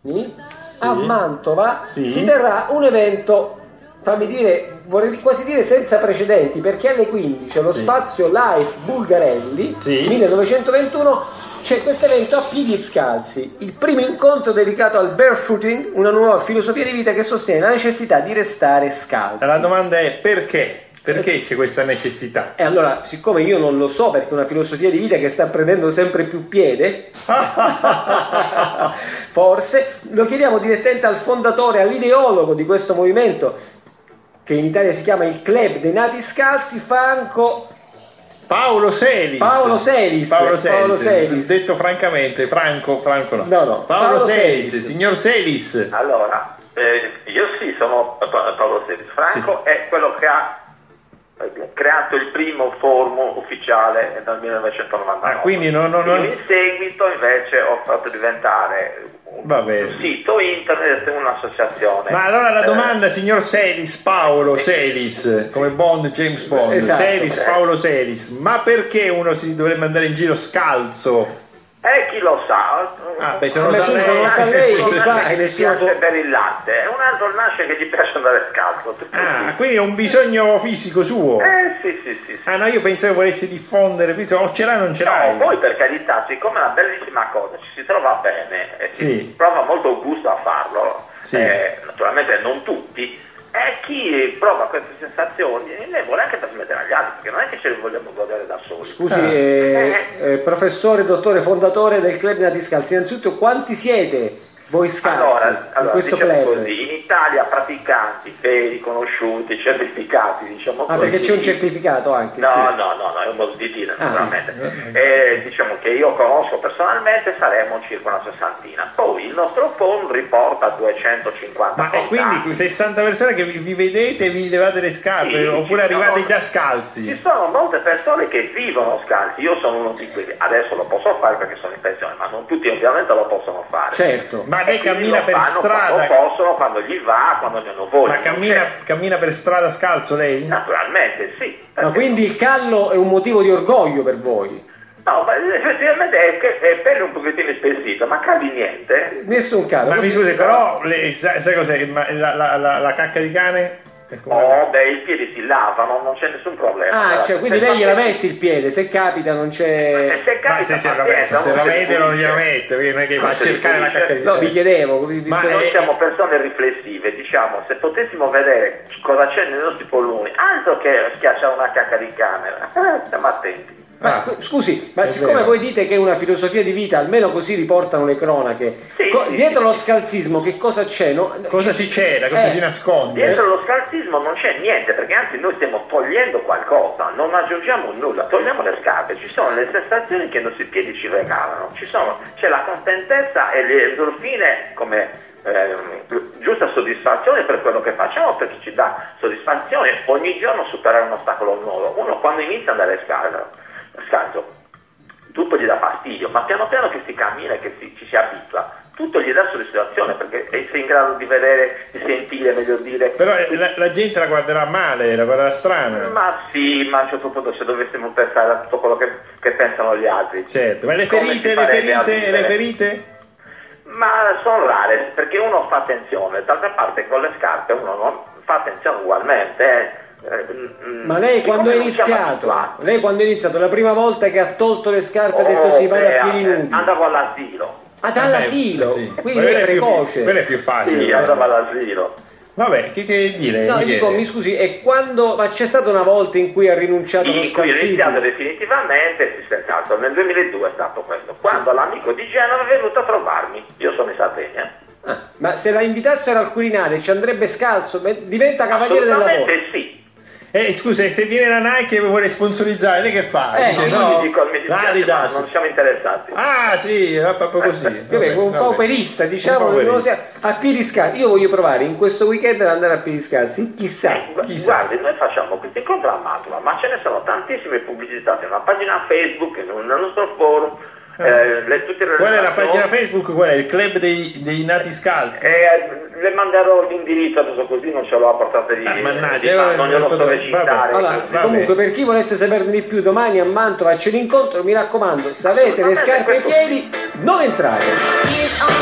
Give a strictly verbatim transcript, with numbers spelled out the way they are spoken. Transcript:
a Mantova sì. si terrà un evento, fammi dire, vorrei quasi dire senza precedenti, perché alle quindici allo sì. spazio Life Bulgarelli sì. millenovecentoventuno c'è questo evento a piedi scalzi, il primo incontro dedicato al barefooting, una nuova filosofia di vita che sostiene la necessità di restare scalzi. La domanda è perché? Perché c'è questa necessità? E allora, siccome io non lo so, perché è una filosofia di vita che sta prendendo sempre più piede, forse lo chiediamo direttamente al fondatore, all'ideologo di questo movimento, che in Italia si chiama il Club dei Nati Scalzi, Franco Paolo Selis. Paolo Selis. Paolo Selis. Paolo Selis. Detto francamente, Franco, Franco no. No, no. Paolo, Paolo Selis. Selis. Signor Selis. Allora, eh, io sì, sono Paolo Selis. Franco sì. È quello che ha creato il primo forum ufficiale nel millenovecentonovantanove. Ah, quindi non, non, non... in seguito invece ho fatto diventare un, un sito internet, un'associazione. Ma allora la eh, domanda, signor Selis, Paolo Selis, come Bond, James Bond, esatto. Selis, Paolo Selis, ma perché uno si dovrebbe andare in giro scalzo? Eh, chi lo sa? Ah, beh, se non lo sa lei, lo sa lei, un altro che gli suo... piace bere il latte, un altro nasce che gli piace andare scalzo. Ah, quindi è un bisogno fisico suo? Eh, sì, sì, sì. sì. Ah, no, io pensavo che volessi diffondere, o ce l'hai o non ce l'hai? No, poi per carità, siccome è una bellissima cosa, ci si trova bene e sì. si prova molto gusto a farlo, sì. eh, naturalmente non tutti, e chi prova queste sensazioni le vuole anche trasmettere agli altri, perché non è che ce le vogliamo godere da soli. Scusi, ah. eh, eh, professore, dottore, fondatore del Club Nati Scalzi, innanzitutto quanti siete voi scalzi allora, in allora, questo diciamo club? Così, in Italia praticanti, veri, conosciuti, certificati, diciamo ah, così. perché c'è un certificato anche? No, sì. no, no, no, è un modo di dire, ah, naturalmente. sì. Eh, diciamo che io conosco personalmente, saremo circa una sessantina. Poi il nostro forum riporta duecentocinquanta Ma e quindi sessanta persone che vi, vi vedete e vi levate le scarpe, sì, oppure arrivate sono, già scalzi? Ci sono molte persone che vivono scalzi, io sono uno di quelli, adesso lo posso fare perché sono in pensione, ma non tutti ovviamente lo possono fare. Certo. Ma lei cammina per strada, quando possono, quando gli va, quando ne hanno voglia. Ma cammina, cammina per strada scalzo lei? Naturalmente sì. Ma quindi il callo è un motivo di orgoglio per voi? No, ma effettivamente è, è pelle un pochettino spessita, ma calli niente. Nessun callo. Ma mi scusi, però le, sai, sai cos'è? La, la, la, la cacca di cane? Oh, beh, i piedi si lavano, non c'è nessun problema. Ah, cioè, quindi lei gliela mette il piede, se capita non c'è... Se capita, ma se, vabbè, se, se la vede non gliela mette, perché non è che va a cercare la cacca di cane. No, vi chiedevo. Ma noi siamo persone riflessive, diciamo, se potessimo vedere cosa c'è nei nostri polmoni, altro che schiacciare una cacca di camera, eh, stiamo attenti. Ma, ah, scusi, ma siccome vero. Voi dite che è una filosofia di vita, almeno così riportano le cronache, sì, co- sì, dietro sì. lo scalzismo che cosa c'è? No? Cosa si c'era? Cosa eh, si nasconde? Dietro lo scalzismo non c'è niente, perché anzi noi stiamo togliendo qualcosa, non aggiungiamo nulla, togliamo le scarpe, ci sono le sensazioni che i nostri piedi ci regalano, ci sono, c'è la contentezza e le endorfine come... Eh, giusta soddisfazione per quello che facciamo, perché ci dà soddisfazione ogni giorno superare un ostacolo nuovo. Uno quando inizia ad andare scalzo, scalzo tutto gli dà fastidio, ma piano piano che si cammina e che si, ci si abitua, tutto gli dà soddisfazione, perché sei in grado di vedere, di sentire, meglio dire. Però la, la gente la guarderà male, la guarderà strana. Ma sì, ma a un certo punto se dovessimo pensare a tutto quello che, che pensano gli altri. Certo, ma le ferite, le ferite, le ferite? Ma sono rare, perché uno fa attenzione, d'altra parte con le scarpe uno non fa attenzione ugualmente. Eh. Ma lei quando è iniziato? Lei quando è iniziato? La prima volta che ha tolto le scarpe ha oh, detto si va beh, a piedi nudi? Andavo all'asilo. Ah, dall'asilo? Sì. Quindi è precoce. Quello è più facile. Sì, andavo all'asilo. Vabbè, che, che dire? No, dico, mi scusi, e quando, ma c'è stata una volta in cui ha rinunciato allo scalzismo? In cui ho iniziato definitivamente, si scherzato, nel duemiladue è stato questo, quando sì. L'amico di Genova è venuto a trovarmi, io sono in Sardegna. Ah, ma se la invitassero al Quirinale ci andrebbe scalzo, diventa cavaliere del lavoro? Assolutamente sì. Eh, scusa, se viene la Nike e vuole sponsorizzare, lei che fa? Eh, Dice, no, no, mi dico, mi dispiace, ma non siamo interessati. Ah, sì, proprio così. Vabbè, un pauperista, diciamo, un pauperista. Sia, a piedi scalzi. Io voglio provare in questo weekend ad andare a piedi scalzi, chissà. Eh, chissà. Guardi, noi facciamo questi incontri a Mantova, ma ce ne sono tantissime pubblicizzate, una pagina Facebook, nel nostro forum. Eh, le, tutte le qual è la pagina Facebook? Qual è? Il club dei, dei nati scalzi? Eh, le manderò l'indirizzo adesso, così non ce l'ho a portata di, ah, mannaggia, di eh, non glielo so recitare. Allora, comunque per chi volesse saperne di più, domani a Mantova c'è l'incontro, mi raccomando, se avete le scarpe ai piedi non entrate.